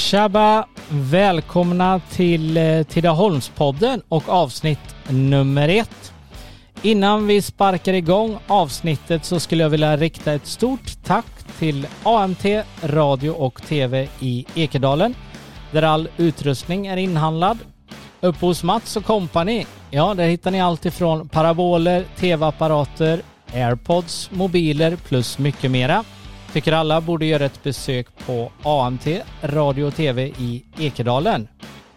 Tjaba, välkomna till Tidaholmspodden och avsnitt nummer 1. Innan vi sparkar igång avsnittet så skulle jag vilja rikta ett stort tack till AMT Radio och TV i Ekedalen, där all utrustning är inhandlad. Uppe hos Mats och Company, ja, där hittar ni allt ifrån paraboler, tv-apparater, AirPods, mobiler plus mycket mera. Tycker alla borde göra ett besök på AMT Radio och TV i Ekedalen.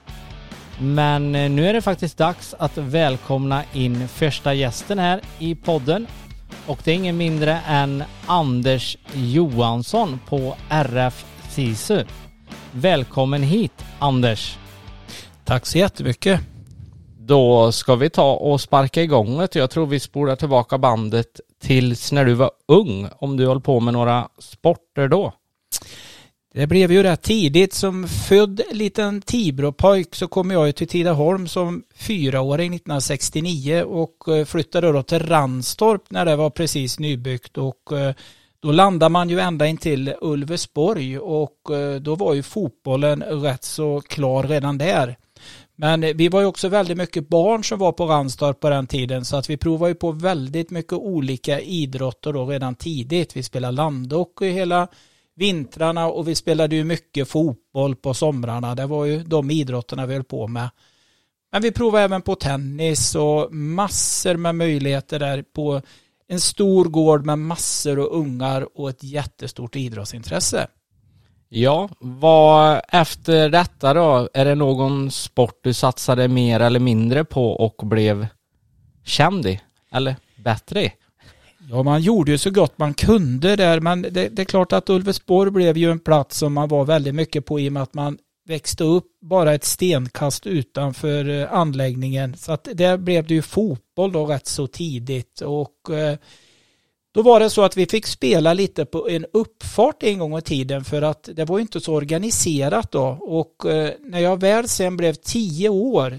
Men nu är det faktiskt dags att välkomna in första gästen här i podden. Och det är ingen mindre än Anders Johansson på RF SISU. Välkommen hit, Anders. Tack så jättemycket. Då ska vi ta och sparka igång det. Jag tror vi spolar tillbaka bandet tills när du var ung, om du höll på med några sporter då. Det blev ju rätt tidigt. Som född liten Tibropojk så kom jag till Tidaholm som 4-åring 1969 och flyttade då till Ranstorp när det var precis nybyggt, och då landade man ju ända in till Ulvesborg, och då var ju fotbollen rätt så klar redan där. Men vi var ju också väldigt mycket barn som var på Ranstorp på den tiden, så att vi provade ju på väldigt mycket olika idrotter då redan tidigt. Vi spelade landhockey hela vintrarna och vi spelade ju mycket fotboll på somrarna. Det var ju de idrotterna vi höll på med. Men vi provade även på tennis och massor med möjligheter där på en stor gård med massor och ungar och ett jättestort idrottsintresse. Ja, vad efter detta då? Är det någon sport du satsade mer eller mindre på och blev känd i? Eller bättre i? Ja, man gjorde ju så gott man kunde där, men det är klart att Ulvesborg blev ju en plats som man var väldigt mycket på i och med att man växte upp bara ett stenkast utanför anläggningen. Så att där blev det ju fotboll då rätt så tidigt, och då var det så att vi fick spela lite på en uppfart en gång i tiden, för att det var inte så organiserat då. Och när jag väl sen blev 10 år,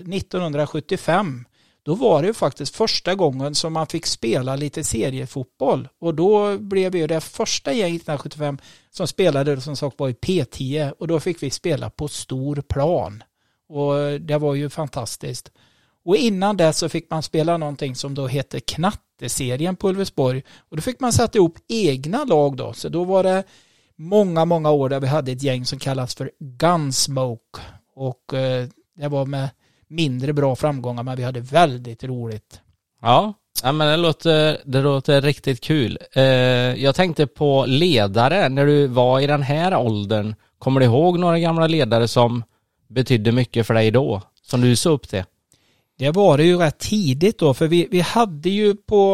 1975, då var det ju faktiskt första gången som man fick spela lite seriefotboll. Och då blev ju det första gäng 1975 som spelade som sagt var i P10, och då fick vi spela på stor plan. Och det var ju fantastiskt. Och innan det så fick man spela någonting som då heter knatteserien på Ulvesborg. Och då fick man sätta ihop egna lag då. Så då var det många år där vi hade ett gäng som kallas för Gunsmoke. Och det var med mindre bra framgångar, men vi hade väldigt roligt. Ja, men det låter riktigt kul. Jag tänkte på ledare när du var i den här åldern. Kommer du ihåg några gamla ledare som betydde mycket för dig då? Som du såg upp till? Det var det ju rätt tidigt då, för vi hade ju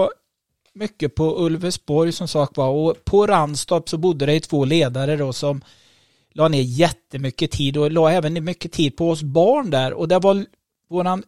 mycket på Ulvesborg som sagt var, och på Ranstorp så bodde det 2 ledare då som la ner jättemycket tid och la även mycket tid på oss barn där, och det var våran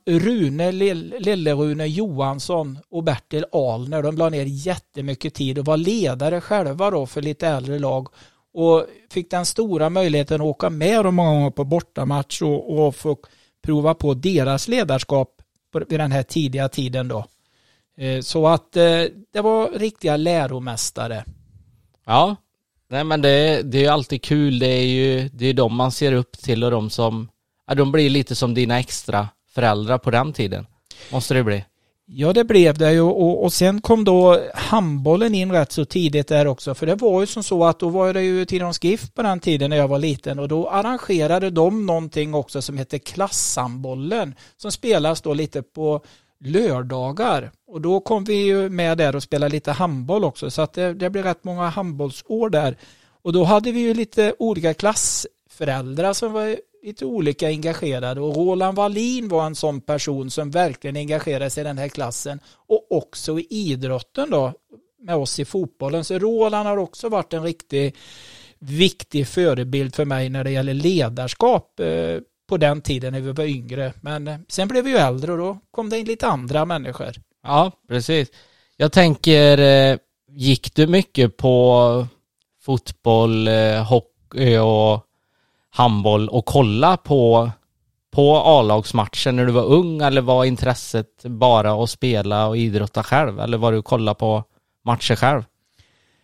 Lille-Rune Johansson och Bertil Ahlner. De la ner jättemycket tid och var ledare själva då för lite äldre lag, och fick den stora möjligheten att åka med dem många gånger på bortamatch och få prova på deras ledarskap vid den här tidiga tiden då. Så att det var riktiga läromästare. Ja, nej, men det är ju alltid kul. Det är de man ser upp till, och de som de blir lite som dina extra föräldrar på den tiden. Måste det bli? Ja, det blev det ju, och sen kom då handbollen in rätt så tidigt där också, för det var ju som så att då var det ju Tidaholms GIF på den tiden när jag var liten, och då arrangerade de någonting också som heter klasshandbollen, som spelas då lite på lördagar, och då kom vi ju med där och spelade lite handboll också, så att det blev rätt många handbollsår där, och då hade vi ju lite olika klassföräldrar som var lite olika engagerade, och Roland Wallin var en sån person som verkligen engagerade sig i den här klassen, och också i idrotten då med oss i fotbollen. Så Roland har också varit en riktigt viktig förebild för mig när det gäller ledarskap på den tiden när vi var yngre. Men sen blev vi ju äldre och då kom det in lite andra människor. Ja, precis. Jag tänker, gick du mycket på fotboll, hockey och handboll och kolla på A-lagsmatchen när du var ung, eller var intresset bara att spela och idrotta själv, eller var du kolla på matcher själv?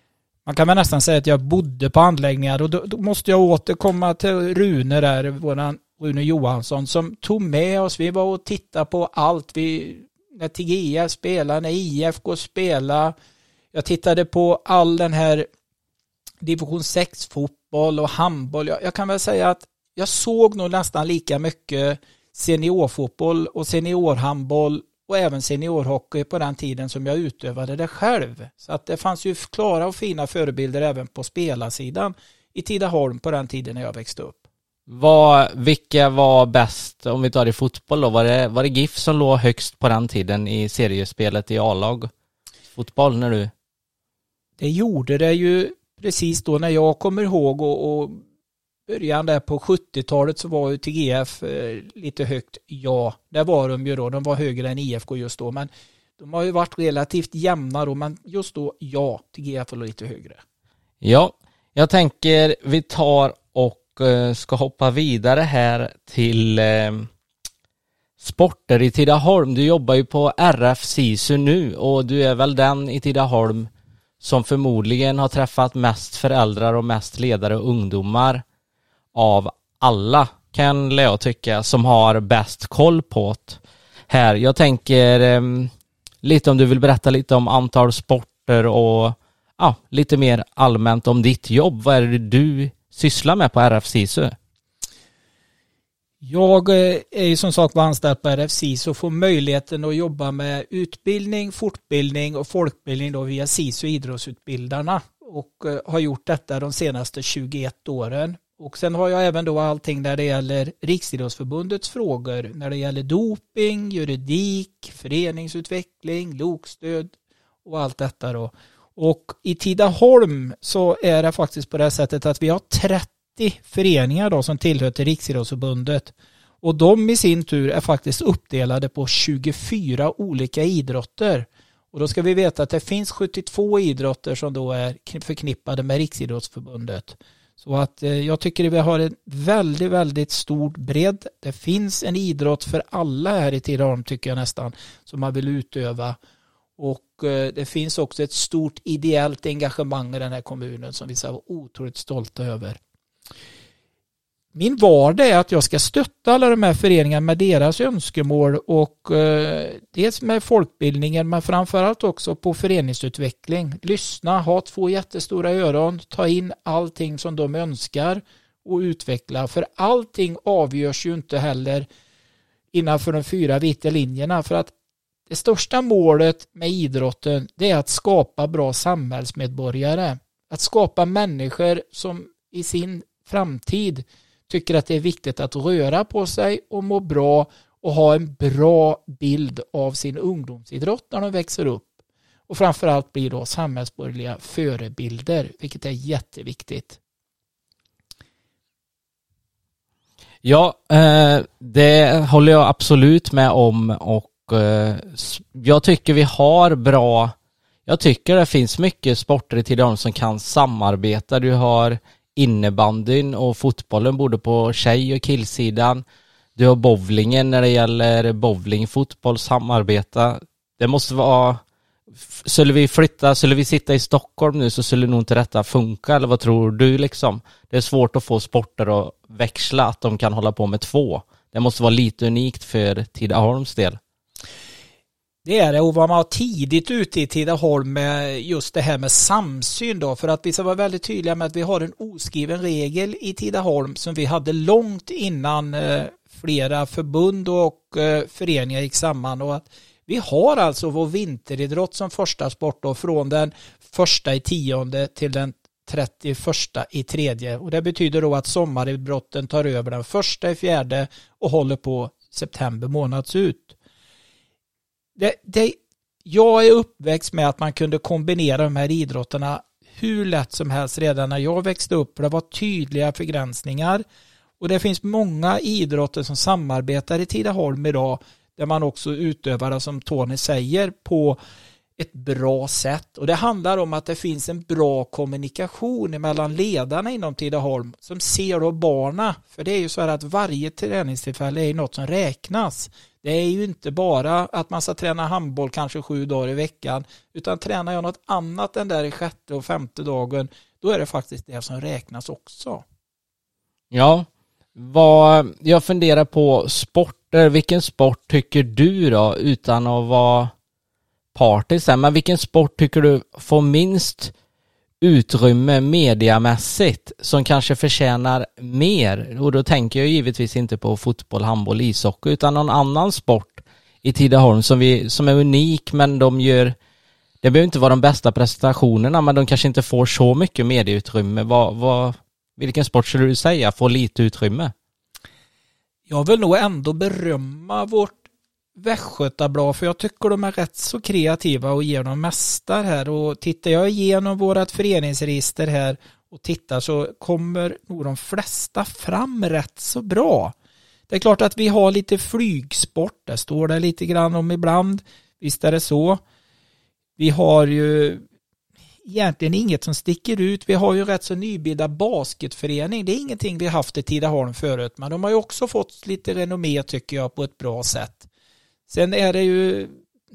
Man kan väl nästan säga att jag bodde på anläggningar, och då måste jag återkomma till Rune där, Rune Johansson, som tog med oss. Vi var och tittade på allt. När TGF spelade, när IFK spelade. Jag tittade på all den här division 6-fotboll och handboll. Jag kan väl säga att jag såg nog nästan lika mycket seniorfotboll och seniorhandboll och även seniorhockey på den tiden som jag utövade det själv. Så att det fanns ju klara och fina förebilder även på spelarsidan i Tidaholm på den tiden när jag växte upp. Vilka var bäst, om vi tar i fotboll då? Var det GIF som låg högst på den tiden i seriespelet i A-lag fotboll när du? Det gjorde det ju precis då när jag kommer ihåg, och början där på 70-talet så var ju TGF lite högt. Ja, det var de ju då. De var högre än IFK just då, men de har ju varit relativt jämna då, men just då, ja, TGF var lite högre. Ja, jag tänker vi tar och ska hoppa vidare här till sporter i Tidaholm. Du jobbar ju på RF SISU nu, och du är väl den i Tidaholm som förmodligen har träffat mest föräldrar och mest ledare och ungdomar av alla, kan jag tycka, som har bäst koll på det här. Jag tänker lite om du vill berätta lite om antal sporter och lite mer allmänt om ditt jobb. Vad är det du sysslar med på RF SISU? Jag är ju som sagt anställd på RF SISU och får möjligheten att jobba med utbildning, fortbildning och folkbildning då via SISU idrottsutbildarna, och har gjort detta de senaste 21 åren. Och sen har jag även då allting när det gäller Riksidrottsförbundets frågor, när det gäller doping, juridik, föreningsutveckling, lokstöd och allt detta då. Och i Tidaholm så är det faktiskt på det sättet att vi har 30 föreningar då som tillhör till Riksidrottsförbundet, och de i sin tur är faktiskt uppdelade på 24 olika idrotter. Och då ska vi veta att det finns 72 idrotter som då är förknippade med Riksidrottsförbundet. Så att jag tycker att vi har en väldigt, väldigt stor bredd. Det finns en idrott för alla här i Tidaholm, tycker jag nästan, som man vill utöva. Och det finns också ett stort ideellt engagemang i den här kommunen som vi är otroligt stolta över. Min vardag är att jag ska stötta alla de här föreningarna med deras önskemål, och dels med folkbildningen, men framförallt också på föreningsutveckling. Lyssna, ha 2 jättestora öron, ta in allting som de önskar och utveckla. För allting avgörs ju inte heller innanför de 4 vita linjerna, för att det största målet med idrotten, det är att skapa bra samhällsmedborgare. Att skapa människor som i sin framtid tycker att det är viktigt att röra på sig och må bra och ha en bra bild av sin ungdomsidrott när de växer upp. Och framförallt blir då samhällsborgerliga förebilder, vilket är jätteviktigt. Ja, det håller jag absolut med om, och jag tycker vi har bra, jag tycker det finns mycket sporter i Tidaholm som kan samarbeta. Du har innebandyn och fotbollen både på tjej- och killsidan. Du har bowlingen när det gäller bowling, fotboll, samarbeta. Det måste vara, skulle vi sitta i Stockholm nu så skulle nog inte detta funka, eller vad tror du liksom? Det är svårt att få sporter att växla, att de kan hålla på med 2. Det måste vara lite unikt för Tidaholms del. Det är det, och var man tidigt ute i Tidaholm med just det här med samsyn då, för att vi ska vara väldigt tydliga med att vi har en oskriven regel i Tidaholm som vi hade långt innan flera förbund och föreningar gick samman, och att vi har alltså vår vinteridrott som första sport då, från den 1/10 till den 31/3, och det betyder då att sommaridrotten tar över den 1/4 och håller på september månads ut. Jag är uppväxt med att man kunde kombinera de här idrotterna hur lätt som helst redan när jag växte upp. Det var tydliga begränsningar, och det finns många idrotter som samarbetar i Tidaholm idag, där man också utövar, som Tony säger, på ett bra sätt. Och det handlar om att det finns en bra kommunikation mellan ledarna inom Tidaholm som ser då barna. För det är ju så här att varje träningstillfälle är något som räknas. Det är ju inte bara att man ska träna handboll kanske 7 dagar i veckan, utan tränar jag något annat än där i 6:e och 5:e dagen, då är det faktiskt det som räknas också. Ja, jag funderar på sporter. Vilken sport tycker du då, utan att vara partisk, men vilken sport tycker du får minst utrymme mediamässigt som kanske förtjänar mer? Och då tänker jag givetvis inte på fotboll, handboll, ishockey, utan någon annan sport i Tidaholm som är unik, men det behöver inte vara de bästa prestationerna, men de kanske inte får så mycket medieutrymme. Vilken sport skulle du säga får lite utrymme? Jag vill nog ändå berömma vårt Västgötablad, för jag tycker de är rätt så kreativa och ger dem mästar här. Och tittar jag igenom vårat föreningsregister här och tittar, så kommer nog de flesta fram rätt så bra. Det är klart att vi har lite flygsport, där står det lite grann om ibland. Visst är det så. Vi har ju egentligen inget som sticker ut. Vi har ju rätt så nybildad basketförening. Det är ingenting vi haft i Tidaholm förut, men de har ju också fått lite renommé tycker jag på ett bra sätt. Sen är det ju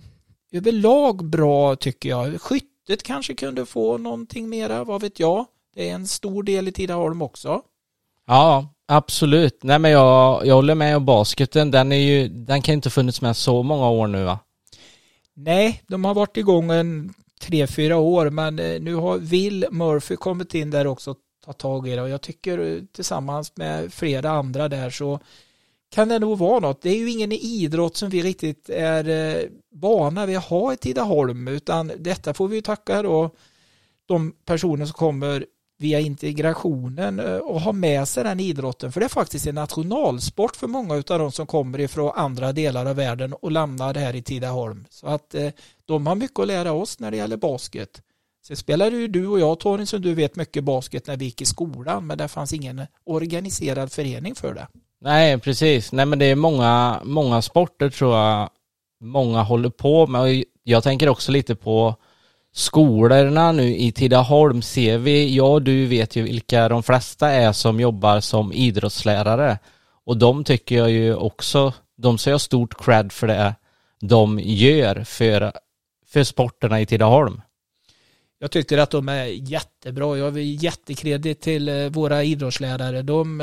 överlag bra tycker jag. Skyttet kanske kunde få någonting mera, vad vet jag. Det är en stor del i Tidaholm också. Ja, absolut. Nej, men jag håller med om basketen. Den kan inte funnits med så många år nu, va? Nej, de har varit igång 3-4 år, men nu har Will Murphy kommit in där också och tagit tag i det. Och jag tycker tillsammans med flera andra där så kan det nog vara något. Det är ju ingen idrott som vi riktigt är vana vid att ha i Tidaholm, utan detta får vi tacka då de personer som kommer via integrationen och ha med sig den idrotten. För det är faktiskt en nationalsport för många av de som kommer ifrån andra delar av världen och lämnar det här i Tidaholm. Så att de har mycket att lära oss när det gäller basket. Så spelade ju du och jag, Tony, som du vet mycket basket när vi gick i skolan, men det fanns ingen organiserad förening för det. Nej, precis. Nej, men det är många sporter tror jag många håller på med. Och jag tänker också lite på skolorna nu i Tidaholm ser vi, du vet ju vilka de flesta är som jobbar som idrottslärare. Och de tycker jag ju också, de ser jag stort cred för det de gör för sporterna i Tidaholm. Jag tycker att de är jättebra. Jag vill jättekredit till våra idrottslärare. De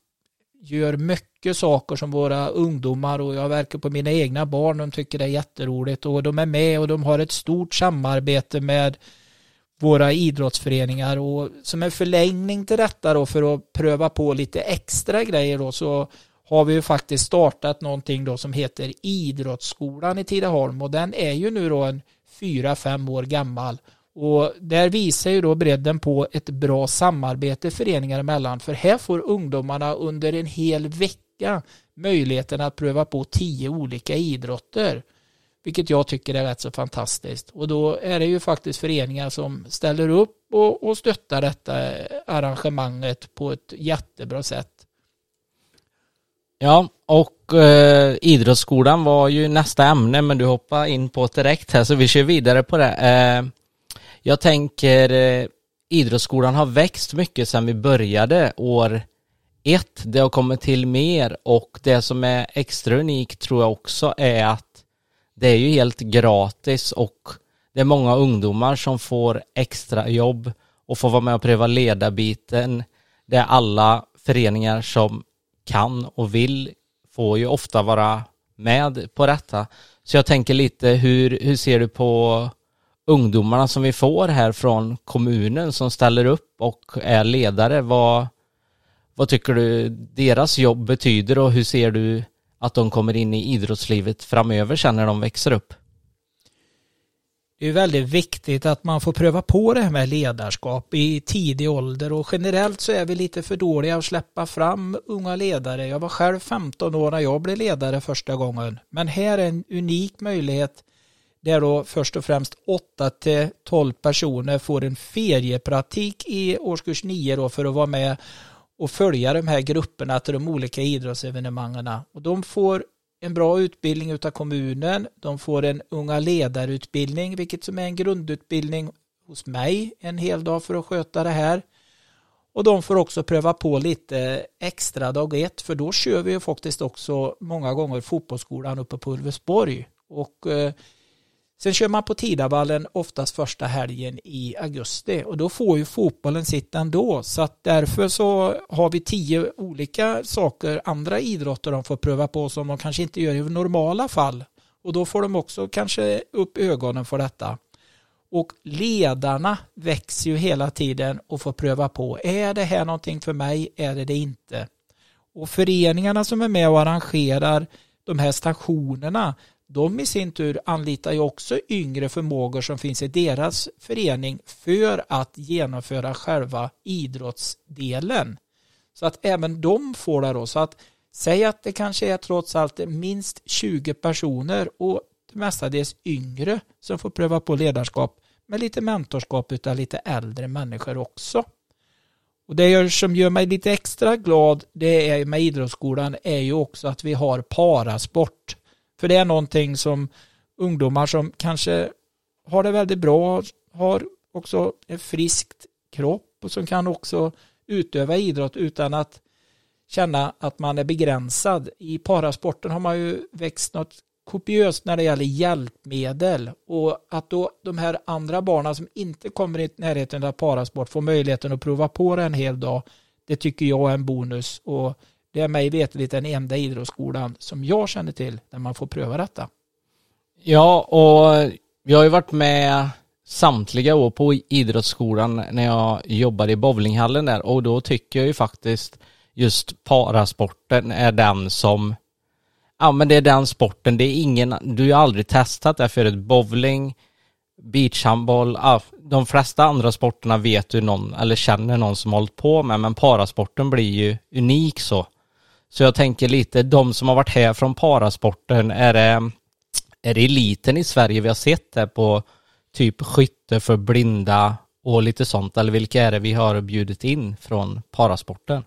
gör mycket saker som våra ungdomar, och jag verkar på mina egna barn, de tycker det är jätteroligt och de är med och de har ett stort samarbete med våra idrottsföreningar, och som en förlängning till detta då, för att pröva på lite extra grejer då, så har vi ju faktiskt startat någonting då som heter Idrottsskolan i Tidaholm, och den är ju nu då 4-5 år gammal. Och där visar ju då bredden på ett bra samarbete föreningar emellan, för här får ungdomarna under en hel vecka möjligheten att pröva på 10 olika idrotter, vilket jag tycker är rätt så fantastiskt. Och då är det ju faktiskt föreningar som ställer upp och stöttar detta arrangemanget på ett jättebra sätt. Ja, och idrottsskolan var ju nästa ämne, men du hoppar in på direkt här så vi kör vidare på det. Jag tänker idrottsskolan har växt mycket sedan vi började år 1. Det har kommit till mer, och det som är extra unikt tror jag också är att det är ju helt gratis, och det är många ungdomar som får extra jobb och får vara med och pröva ledarbiten. Det är alla föreningar som kan och vill får ju ofta vara med på detta. Så jag tänker lite, hur ser du på ungdomarna som vi får här från kommunen som ställer upp och är ledare? Vad tycker du deras jobb betyder, och hur ser du att de kommer in i idrottslivet framöver sen när de växer upp? Det är väldigt viktigt att man får pröva på det här med ledarskap i tidig ålder, och generellt så är vi lite för dåliga att släppa fram unga ledare. Jag var själv 15 år när jag blev ledare första gången, men här är en unik möjlighet där då först och främst 8-12 personer får en feriepraktik i årskurs 9 då för att vara med och följa de här grupperna till de olika idrottsevenemangen. Och de får en bra utbildning utav kommunen, de får en unga ledarutbildning, vilket som är en grundutbildning hos mig en hel dag för att sköta det här. Och de får också pröva på lite extra dag 1, för då kör vi ju faktiskt också många gånger fotbollsskolan uppe på Ulvesborg. Och sen kör man på Tidavallen oftast första helgen i augusti, och då får ju fotbollen sitta ändå. Så att därför så har vi 10 olika saker, andra idrotter de får pröva på som de kanske inte gör i normala fall. Och då får de också kanske upp ögonen för detta. Och ledarna växer ju hela tiden och får pröva på. Är det här någonting för mig? Är det inte? Och föreningarna som är med och arrangerar de här stationerna, de i sin tur anlitar ju också yngre förmågor som finns i deras förening för att genomföra själva idrottsdelen. Så att även de får det då. Så att säg att det kanske är trots allt minst 20 personer och mestadels yngre som får pröva på ledarskap med lite mentorskap utav lite äldre människor också. Och det som gör mig lite extra glad det är med idrottsskolan är ju också att vi har parasport. För det är någonting som ungdomar som kanske har det väldigt bra, har också en frisk kropp och som kan också utöva idrott utan att känna att man är begränsad. I parasporten har man ju växt något kopiöst när det gäller hjälpmedel, och att då de här andra barnen som inte kommer i närheten av parasport får möjligheten att prova på det en hel dag, det tycker jag är en bonus, och det är mig veterligt den enda idrottsskolan som jag känner till där man får pröva detta. Ja, och jag har ju varit med samtliga år på idrottsskolan när jag jobbade i bowlinghallen där, och då tycker jag ju faktiskt just parasporten är den som, ja men det är den sporten, det är ingen, du har ju aldrig testat det förut, bowling, beachhandboll, de flesta andra sporterna vet du någon eller känner någon som har hållit på med, men parasporten blir ju unik så. Så jag tänker lite, de som har varit här från parasporten, är det eliten i Sverige vi har sett det på typ skytte för blinda och lite sånt, eller vilka är det vi har bjudit in från parasporten?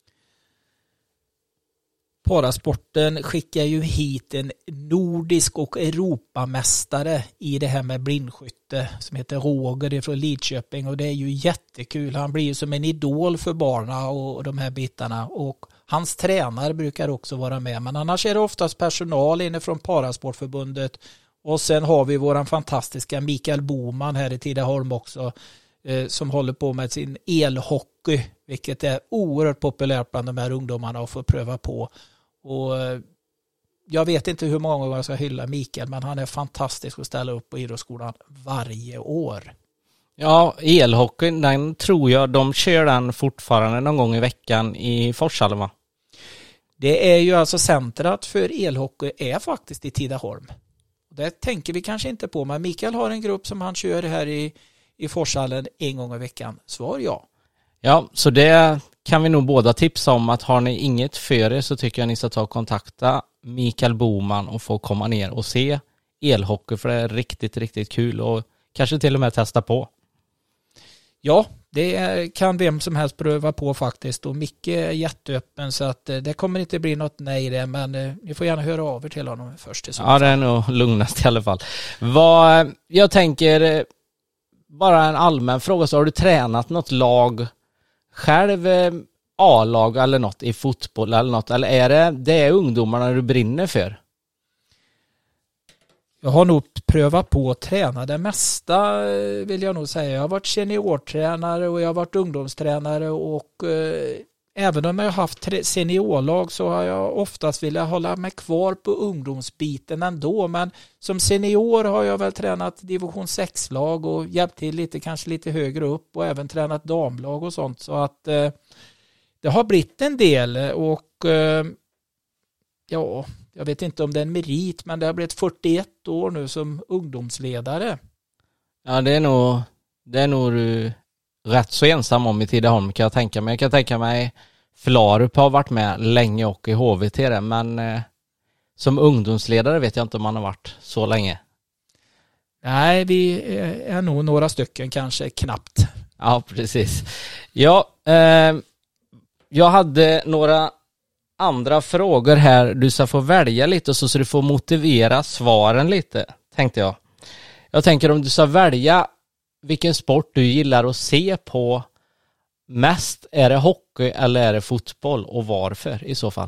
Parasporten skickar ju hit en nordisk och Europamästare i det här med blindskytte som heter Roger från Lidköping, och det är ju jättekul. Han blir ju som en idol för barna och de här bitarna, och hans tränare brukar också vara med, men annars är det oftast personal inne från Parasportförbundet, och sen har vi våran fantastiska Mikael Boman här i Tidaholm också som håller på med sin elhockey, vilket är oerhört populärt bland de här ungdomarna att få pröva på. Och jag vet inte hur många gånger jag ska hylla Mikael, men han är fantastisk att ställa upp på idrottsskolan varje år. Ja, elhockeyn, den tror jag de kör den fortfarande någon gång i veckan i Forshalle, va? Det är ju alltså centrat för elhockey är faktiskt i Tidaholm. Det tänker vi kanske inte på, men Mikael har en grupp som han kör här i Forshallen en gång i veckan. Svar ja. Ja, så det kan vi nog båda tipsa om, att har ni inget för er så tycker jag ni ska ta och kontakta Mikael Boman och få komma ner och se elhockey, för det är riktigt, riktigt kul och kanske till och med testa på. Ja, det kan vem som helst pröva på faktiskt, och Micke är jätteöppen, så att det kommer inte bli något nej det, men ni får gärna höra av er till honom först. Ja, det är nog lugnast i alla fall. Jag tänker, bara en allmän fråga, så har du tränat något lag själv, A-lag eller något i fotboll eller något, eller är det är ungdomarna du brinner för? Jag har nog prövat på att träna det mesta, vill jag nog säga. Jag har varit seniortränare och jag har varit ungdomstränare, och även om jag har haft seniorlag så har jag oftast velat hålla mig kvar på ungdomsbiten ändå. Men som senior har jag väl tränat division 6-lag och hjälpt till lite, kanske lite högre upp, och även tränat damlag och sånt. Så att det har blivit en del, och ja, jag vet inte om det är en merit, men det har blivit 41 år nu som ungdomsledare. Ja, det är nog du rätt så ensam om i Tidaholm, kan jag tänka mig. Jag kan tänka mig Flarup har varit med länge och i HVT, men som ungdomsledare vet jag inte om man har varit så länge. Nej, vi är nog några stycken, kanske knappt. Ja, precis. Ja, jag hade några andra frågor här. Du ska få välja lite så du får motivera svaren lite, tänkte jag. Jag tänker om du ska välja vilken sport du gillar att se på mest? Är det hockey eller är det fotboll, och varför i så fall?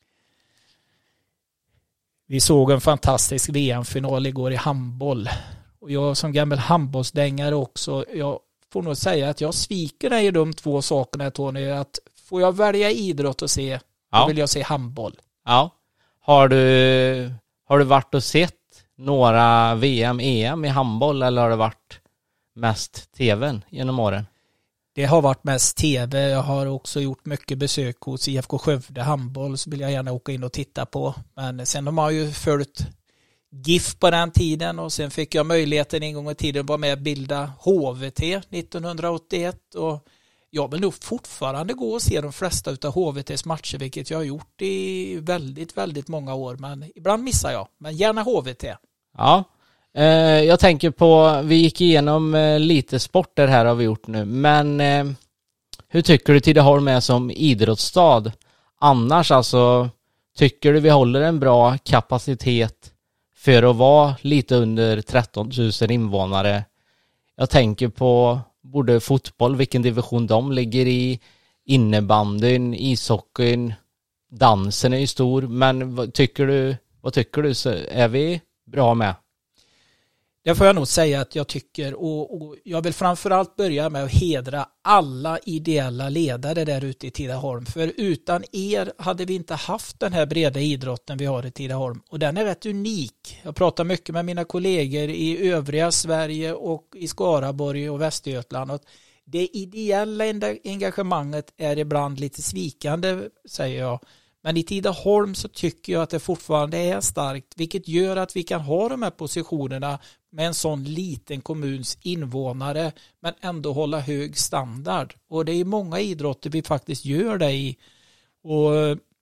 Vi såg en fantastisk VM-final igår i handboll. Och jag som gammal handbollsdängare också, jag får nog säga att jag sviker dig i de två sakerna, Tony. Att får jag välja idrott och se, då vill jag se handboll. Ja. Har du varit och sett några VM, EM i handboll, eller har det varit mest tvn genom åren? Det har varit mest tv. Jag har också gjort mycket besök hos IFK Skövde handboll, så vill jag gärna åka in och titta på. Men sen de har ju följt GIF på den tiden, och sen fick jag möjligheten en gång i tiden att vara med och bilda HVT 1981, och jag vill nog fortfarande gå och se de flesta av HVTs matcher, vilket jag har gjort i väldigt, väldigt många år, men ibland missar jag. Men gärna HVT. Ja, jag tänker på, vi gick igenom lite sporter här har vi gjort nu, men hur tycker du Tidaholm är som idrottsstad? Annars alltså, tycker du vi håller en bra kapacitet för att vara lite under 13 000 invånare? Jag tänker på både fotboll, vilken division de ligger i, innebandyn, ishockeyn, dansen är ju stor, men vad tycker du, så är vi bra med? Det får jag nog säga att jag tycker, och jag vill framförallt börja med att hedra alla ideella ledare där ute i Tidaholm, för utan er hade vi inte haft den här breda idrotten vi har i Tidaholm, och den är rätt unik. Jag pratar mycket med mina kollegor i övriga Sverige och i Skaraborg och Västergötland, och det ideella engagemanget är ibland lite svikande, säger jag. Men i Tidaholm så tycker jag att det fortfarande är starkt, vilket gör att vi kan ha de här positionerna med en sån liten kommuns invånare, men ändå hålla hög standard. Och det är många idrotter vi faktiskt gör det i. Och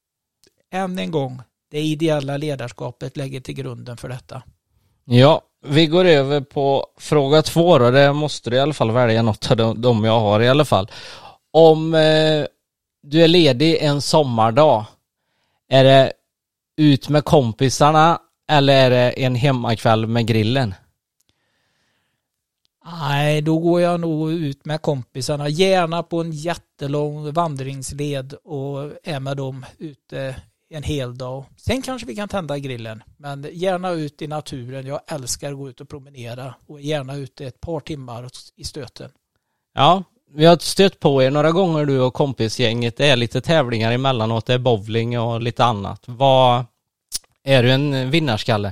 än en gång, det ideella ledarskapet lägger till grunden för detta. Ja, vi går över på fråga 2 då. Det måste du i alla fall välja något av dem jag har i alla fall. Om du är ledig en sommardag, är det ut med kompisarna eller är det en hemmakväll med grillen? Nej, då går jag nog ut med kompisarna. Gärna på en jättelång vandringsled och är med dem ute en hel dag. Sen kanske vi kan tända grillen. Men gärna ut i naturen. Jag älskar att gå ut och promenera. Och gärna ute ett par timmar i stöten. Ja, vi har stött på er några gånger, du och kompisgänget. Det är lite tävlingar emellanåt. Det är bowling och lite annat. Är du en vinnarskalle?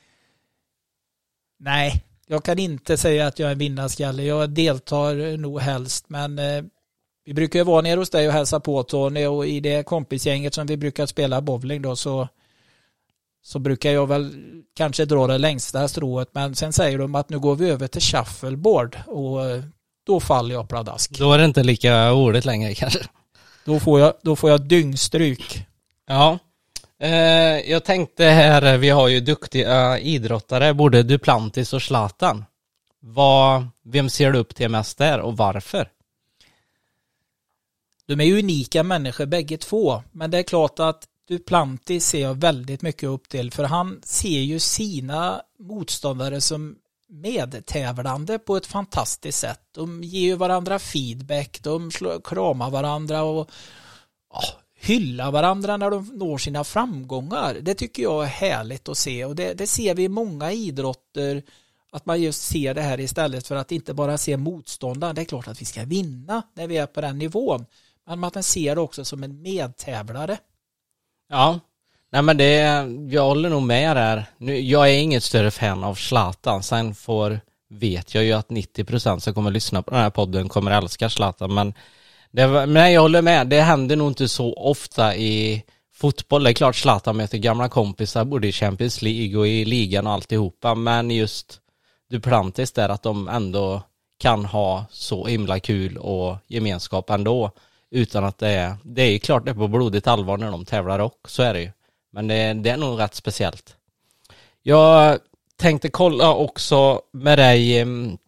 Nej, jag kan inte säga att jag är en vinnarskalle. Jag deltar nog helst, men vi brukar ju vara nere hos dig och hälsa på, Tony, och i det kompisgänget som vi brukar spela bowling då, så brukar jag väl kanske dra det längsta strået, men sen säger de att nu går vi över till shuffleboard, och då faller jag pladask. Då är det inte lika roligt längre kanske. Då får jag dyngstryk. Ja. Jag tänkte här, vi har ju duktiga idrottare, både Duplantis och Zlatan. Vem ser du upp till mest där och varför? De är ju unika människor bägge två, men det är klart att Duplantis ser jag väldigt mycket upp till, för han ser ju sina motståndare som medtävlande på ett fantastiskt sätt. De ger ju varandra feedback, de kramar varandra och hylla varandra när de når sina framgångar. Det tycker jag är härligt att se, och det ser vi i många idrotter, att man just ser det här istället för att inte bara se motståndaren. Det är klart att vi ska vinna när vi är på den nivån, men man ser det också som en medtävlare. Ja, nej men jag håller nog med där. Jag är inget större fan av Zlatan, sen vet jag ju att 90% som kommer lyssna på den här podden kommer älska Zlatan, men jag håller med, det händer nog inte så ofta i fotboll. Det är klart Zlatan möter gamla kompisar både i Champions League och i ligan och alltihopa, men just Duplantis där, att de ändå kan ha så himla kul och gemenskap ändå, utan att det är ju klart det är på blodigt allvar när de tävlar, och så är det ju, men det är nog rätt speciellt. Jag tänkte kolla också med dig,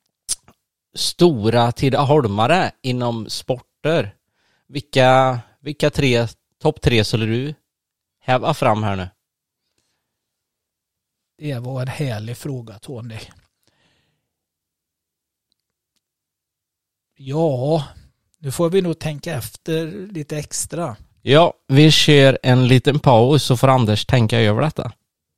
stora tidaholmare inom sporter. Vilka topp 3 skulle du häva fram här nu? Det var en härlig fråga, Tony. Ja, Nu får vi nog tänka efter lite extra. Ja, vi kör en liten paus så får Anders tänka över detta.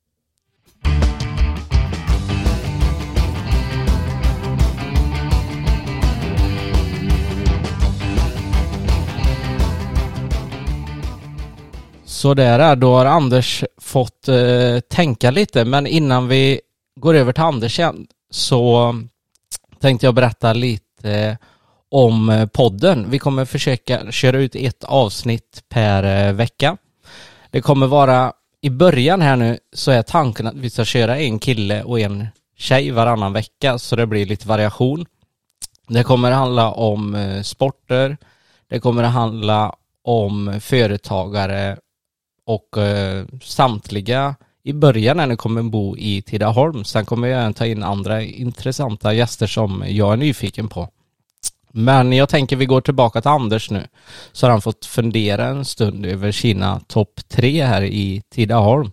Så där är, då har Anders fått tänka lite, men innan vi går över till Anders igen så tänkte jag berätta lite om podden. Vi kommer försöka köra ut ett avsnitt per vecka. Det kommer vara, i början här nu så är tanken att vi ska köra en kille och en tjej varannan vecka, så det blir lite variation. Det kommer handla om sporter, det kommer handla om företagare och samtliga i början när ni kommer bo i Tidaholm. Sen kommer jag även ta in andra intressanta gäster som jag är nyfiken på. Men jag tänker vi går tillbaka till Anders nu. Så har han fått fundera en stund över sina topp 3 här i Tidaholm.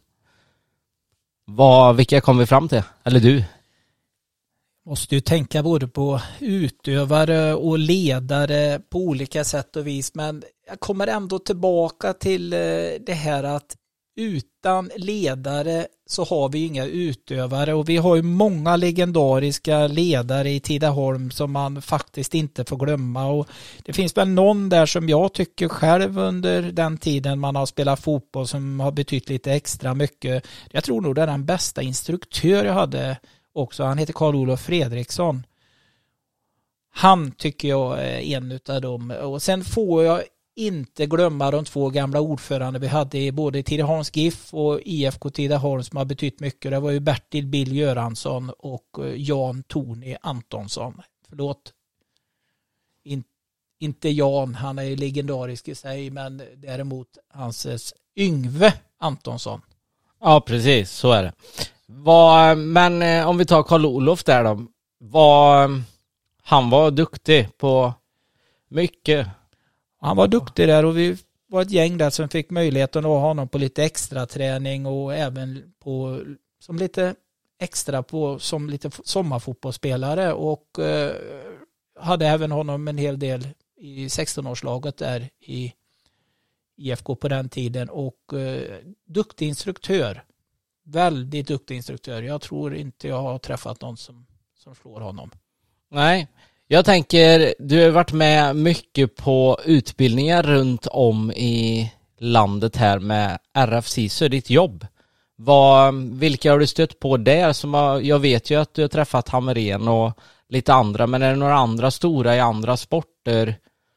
Vilka kom vi fram till? Eller du? Måste ju tänka både på utövare och ledare på olika sätt och vis. Men jag kommer ändå tillbaka till det här att utan ledare så har vi inga utövare, och vi har ju många legendariska ledare i Tidaholm som man faktiskt inte får glömma. Och det finns väl någon där som jag tycker själv under den tiden man har spelat fotboll som har betytt lite extra mycket. Jag tror nog det är den bästa instruktör jag hade också. Han heter Karl-Olof Fredriksson. Han tycker jag är en av dem. Och sen får jag inte glömma de 2 gamla ordförande vi hade i både Tidaholms GIF och IFK Tidaholm som har betytt mycket. Det var ju Bertil Bill Göransson och Jan Tony Antonsson. Förlåt. Inte Jan, han är ju legendarisk i sig, men däremot hans Yngve Antonsson. Ja, precis, så är det. Men om vi tar Karl-Olof där då. Han var duktig på mycket. Han var duktig där, och vi var ett gäng där som fick möjligheten att ha honom på lite extra träning och även som lite sommarfotbollsspelare, och hade även honom en hel del i 16-årslaget där i IFK på den tiden, och duktig instruktör. Väldigt duktig instruktör. Jag tror inte jag har träffat någon som slår honom. Nej. Jag tänker, du har varit med mycket på utbildningar runt om i landet här med RFSISU, ditt jobb. Vilka har du stött på där? Jag vet ju att du har träffat Hamrén och lite andra, men är det några andra stora i andra sporter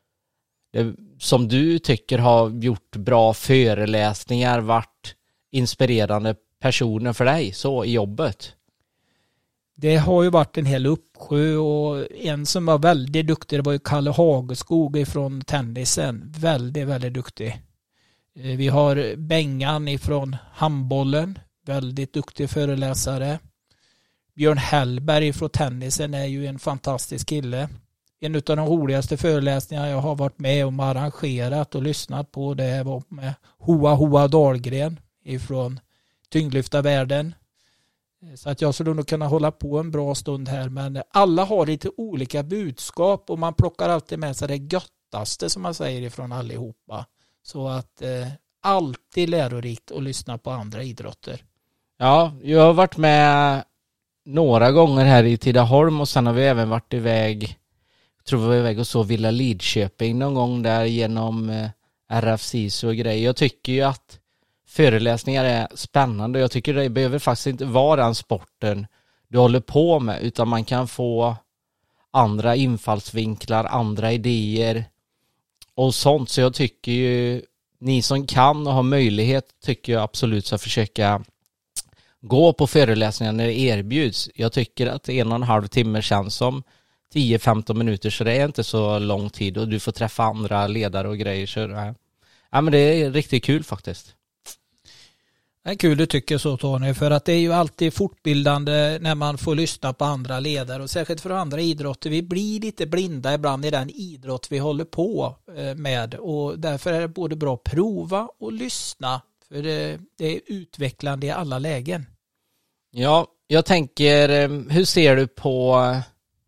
som du tycker har gjort bra föreläsningar, varit inspirerande personer för dig så i jobbet? Det har ju varit en hel uppsjö, och en som var väldigt duktig det var ju Kalle Hageskog från tennisen. Väldigt, väldigt duktig. Vi har Bengan ifrån handbollen. Väldigt duktig föreläsare. Björn Hellberg från tennisen är ju en fantastisk kille. En av de roligaste föreläsningar jag har varit med om arrangerat och lyssnat på, det var med Hoa Dahlgren ifrån tyngdlyftarvärlden. Så att jag skulle nog kunna hålla på en bra stund här, men alla har lite olika budskap och man plockar alltid med sig det göttaste som man säger ifrån allihopa. Så att alltid lärorikt att lyssna på andra idrotter. Ja, jag har varit med några gånger här i Tidaholm, och sen har vi även varit iväg, tror vi var iväg och så Villa Lidköping någon gång där genom RFSISU och grejer. Jag tycker ju att föreläsningar är spännande. Jag tycker det behöver faktiskt inte vara den sporten du håller på med, utan man kan få andra infallsvinklar, andra idéer och sånt. Så jag tycker ju, ni som kan och har möjlighet, tycker jag absolut ska försöka gå på föreläsningar när det erbjuds. Jag tycker att 1,5 timme känns som 10-15 minuter, så det är inte så lång tid och du får träffa andra ledare och grejer. Så, ja, men det är riktigt kul faktiskt. Det är kul du tycker så, Tony, för att det är ju alltid fortbildande när man får lyssna på andra ledare, och särskilt för andra idrotter. Vi blir lite blinda ibland i den idrott vi håller på med, och därför är det både bra att prova och lyssna, för det är utvecklande i alla lägen. Ja, jag tänker, hur ser du på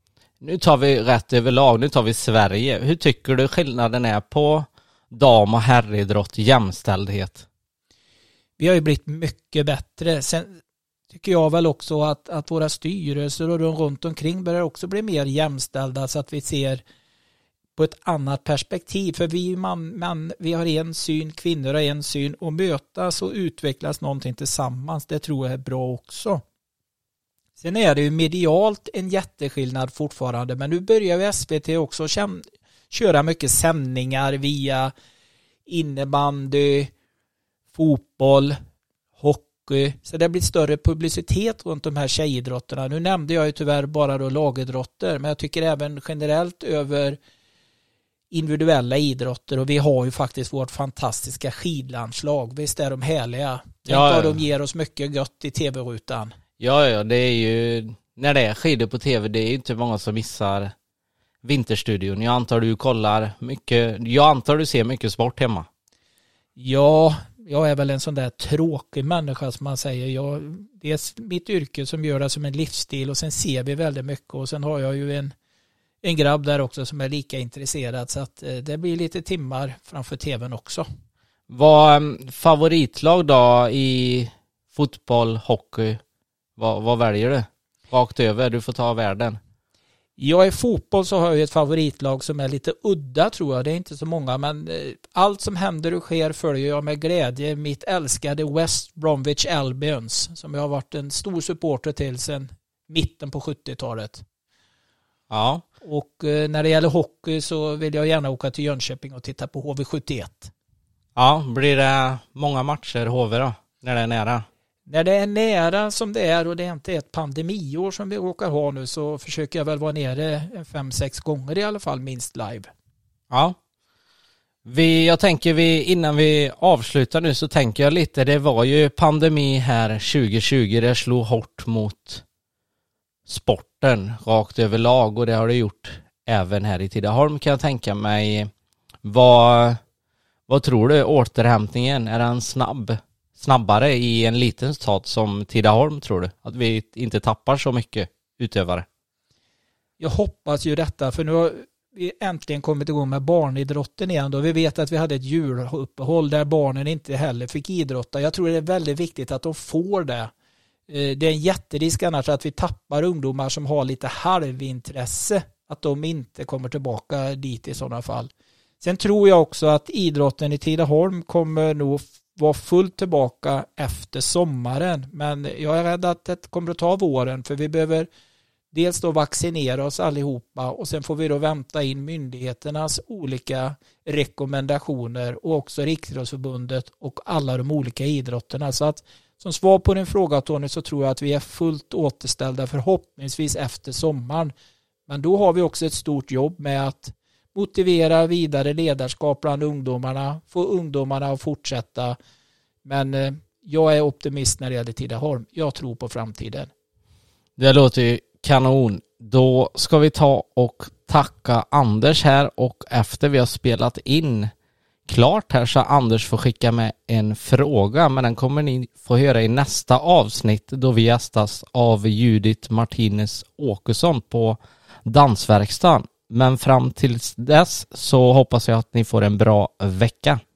Nu tar vi rätt överlag, nu tar vi Sverige. Hur tycker du skillnaden är på dam- och herridrott, jämställdhet? Vi har ju blivit mycket bättre. Sen tycker jag väl också att våra styrelser och de runt omkring börjar också bli mer jämställda så att vi ser på ett annat perspektiv. För vi har en syn, kvinnor har en syn, och mötas och utvecklas någonting tillsammans. Det tror jag är bra också. Sen är det ju medialt en jätteskillnad fortfarande, men nu börjar ju SVT också köra mycket sändningar via innebandy, fotboll, hockey. Så det blir större publicitet runt de här tjejidrotterna. Nu nämnde jag ju tyvärr bara då lagidrotter, men jag tycker även generellt över individuella idrotter, och vi har ju faktiskt vårt fantastiska skidlandslag. Visst är de härliga? Tänk vad de ger oss mycket gött i tv-rutan. Ja, det är ju, när det är skidor på tv, det är ju inte många som missar Vinterstudion. Jag antar du kollar mycket, jag antar du ser mycket sport hemma. Ja, jag är väl en sån där tråkig människa som man säger. Det är mitt yrke som gör det som en livsstil, och sen ser vi väldigt mycket, och sen har jag ju en grabb där också som är lika intresserad, så att det blir lite timmar framför tvn också. Vad favoritlag då i fotboll, hockey? Vad väljer du? Rakt över, du får ta världen. Jag i fotboll så har jag ett favoritlag som är lite udda, tror jag. Det är inte så många, men allt som händer och sker följer jag med glädje. Mitt älskade West Bromwich Albions, som jag har varit en stor supporter till sedan mitten på 70-talet. Ja. Och när det gäller hockey så vill jag gärna åka till Jönköping och titta på HV71. Ja, blir det många matcher HV då, när det är nära? När det är nära som det är, och det är inte ett pandemiår som vi råkar ha nu, så försöker jag väl vara nere 5-6 gånger i alla fall minst live. Ja. Jag tänker innan vi avslutar nu, så tänker jag lite, det var ju pandemi här 2020, det slog hårt mot sporten rakt överlag, och det har det gjort även här i Tidaholm, kan jag tänka mig. Vad tror du, återhämtningen, är den snabbare i en liten stad som Tidaholm, tror du? Att vi inte tappar så mycket utövare? Jag hoppas ju detta, för nu har vi äntligen kommit igång med barnidrotten igen då. Vi vet att vi hade ett juluppehåll där barnen inte heller fick idrotta. Jag tror det är väldigt viktigt att de får det. Det är en jätterisk annars att vi tappar ungdomar som har lite halvintresse, att de inte kommer tillbaka dit i sådana fall. Sen tror jag också att idrotten i Tidaholm kommer nog vara fullt tillbaka efter sommaren, men jag är rädd att det kommer att ta våren, för vi behöver dels då vaccinera oss allihopa, och sen får vi då vänta in myndigheternas olika rekommendationer och också Riksidrottsförbundet och alla de olika idrotterna. Så att som svar på din fråga, Tony, så tror jag att vi är fullt återställda förhoppningsvis efter sommaren. Men då har vi också ett stort jobb med att motivera vidare ledarskap bland ungdomarna, få ungdomarna att fortsätta. Men jag är optimist när det gäller Tidaholm. Jag tror på framtiden. Det låter ju kanon. Då ska vi ta och tacka Anders här, och efter vi har spelat in klart här så Anders får skicka med en fråga, men den kommer ni få höra i nästa avsnitt då vi gästas av Judith Martinez Åkesson på Dansverkstan. Men fram tills dess så hoppas jag att ni får en bra vecka.